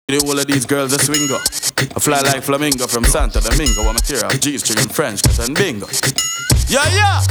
The whole of these girls a swinger. I fly like flamingo from Santo Domingo. I'm a tear of G-string and French cut and bingo. Yeah, yeah.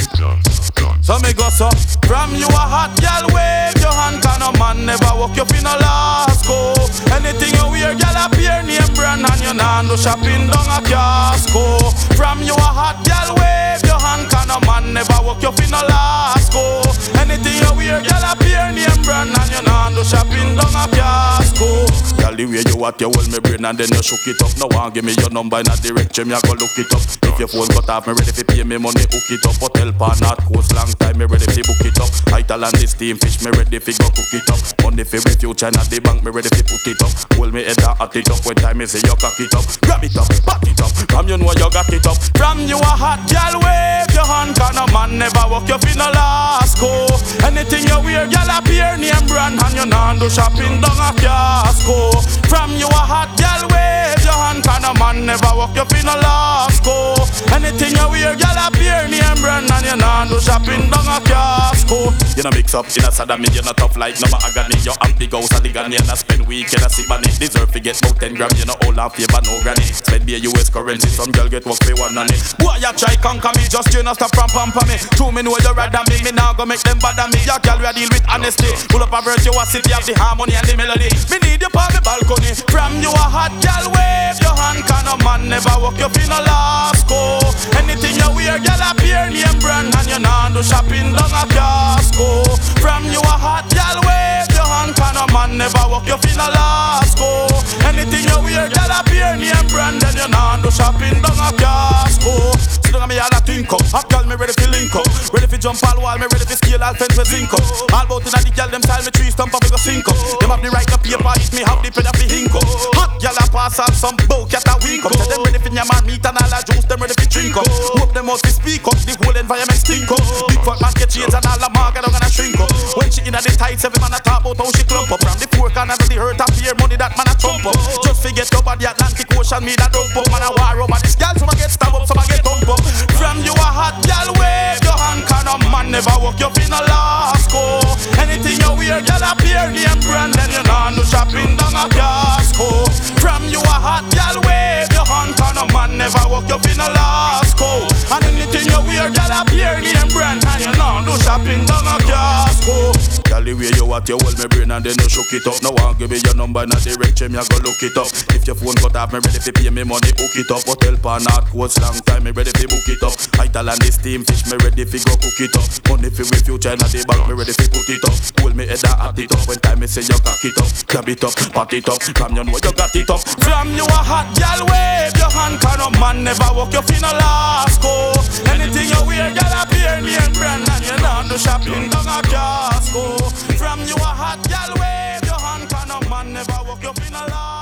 So me go so. From you a hot gal, wave your hand. Can a man never walk you in a last go. Anything you wear, gal appear name brand. And you nah no shopping down a casco. From you a hot gal, wave your hand. Can a man never walk you in a last go. Anything you wear, gal appear name brand. And you nah no shopping down a casco. Gal the way you what you hold me brain and then you shook it up. No one give me your number in a direction, me I go look it up. If your phone cut off, me ready to pay me money, hook it up. Hotel pan North Coast long time, me ready to book it up. Ital and this steam fish, me ready to go cook it up. Money for refuge and at the bank, me ready to put it up. Hold me head and hot it up when time me say you cock it up. Grab it up, pack it up, from you know you got it up. From you a hot gal, wave your hand. Can a man never walk you in a last go. Anything you wear, gal appear name brand. And you nah do shopping down a casco. From you a hot gal, wave your hand. Can a man never walk you in a last go. Anything you wear, gal appear name brand. And you nah do shopping down a casco. You know mix up in a sadami, you not tough like no mahogany. You have big house and the gun, you not spend week in a sip on it. Deserve to get about 10 gram, you know all and favor no granny. Spend be a US currency, some girl get work for one on it. Boy you try conquer me, just you not stop from pamper me. 2 me know you rather me now go make them bother me. Your girl we a deal with honesty. Pull up a verse, you a city of the harmony and the melody. Me need you on the balcony. From you a hot gal, wave your hand. Can a man never walk you in a last go. Anything you wear, gal appear name brand. And you nah do shopping down a casco. From you a hot gal, wave your hand. Can a man never walk you in a last go. Anything you wear, gal appear name brand. And you nah do shopping down a casco. Sit down on me all a think up. Hot gal me ready to link up. Ready to jump all wall, me ready to scale all fence with zinc up. All bout in a the gal them style me tree stump up we go sink up. Them have the right to paper, it me have the pen of the hink up. Hot gal a pass out some bow, cat a wink up. Tell them ready for your man meat and all a juice, them ready to drink up. Hope them must be speak up, the whole environment stink up. Big fat man get shades and all the market don't gonna shrink up. When she in a the tights, every man a talk about how she clump up. From the poor corner to the hurt up here, money that man a trump up. Just forget about the Atlantic Ocean, me that dump up. Man a war over this gal, some a get stab up, some a get thump up. From you a hot gal, wave your hand. Can a man never walk you in a last go. Anything you wear, gal appear name brand. Then you nah do shopping down a casco. From you a hot gal, wave your hand. Can a man never walk you in a last go. And anything you wear, gal appear name brand. And you nah do shopping down a casco. Gal the way you what you hold me brain and then you shook it up. No one give me your number in a direction, me I go look it up. If your phone cut off, me ready to pay me money, hook it up. Hotel pan North Coast long time, me ready to book it up. Ital and the steam fish, me ready to go cook it up. Money for refuge and at the bank, me ready to put it up. Hold me head and hot it up. When time me say you cock it up, grab it up, pat it up. From you know you got it up. From you a hot gal, wave your hand. Can a man never walk you in a last go. Anything you wear, gal appear name brand. And you nah do shopping down a casco. From you a hot gal, wave your hand. Can a man never walk you in a last